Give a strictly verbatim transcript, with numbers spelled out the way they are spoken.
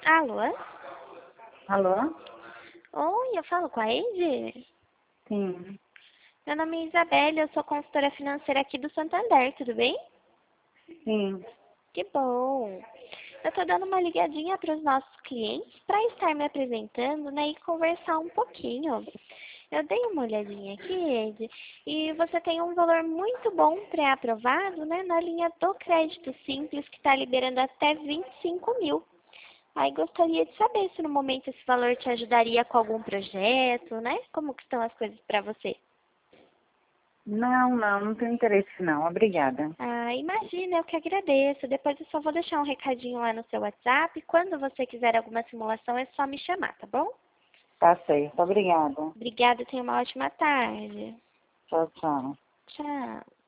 Alô? Alô? Oi, eu falo com a Eide? Sim, Meu nome é Isabelle, eu sou consultora financeira aqui do Santander, tudo bem? sim. Que bom! Eu tô dando uma ligadinha para os nossos clientes para estar me apresentando, né, e conversar um pouquinho. Eu dei uma olhadinha aqui, Eide, e você tem um valor muito bom pré-aprovado, né, na linha do crédito simples que está liberando até vinte e cinco mil. Aí gostaria de saber se no momento esse valor te ajudaria com algum projeto, né? Como que estão as coisas para você? Não, não, não tenho interesse não. Obrigada. Ah, imagina, eu que agradeço. Depois eu só vou deixar um recadinho lá no seu WhatsApp. Quando você quiser alguma simulação, é só me chamar, tá bom? Tá certo. Obrigada. Obrigada, tenha uma ótima tarde. Tchau, tchau. Tchau.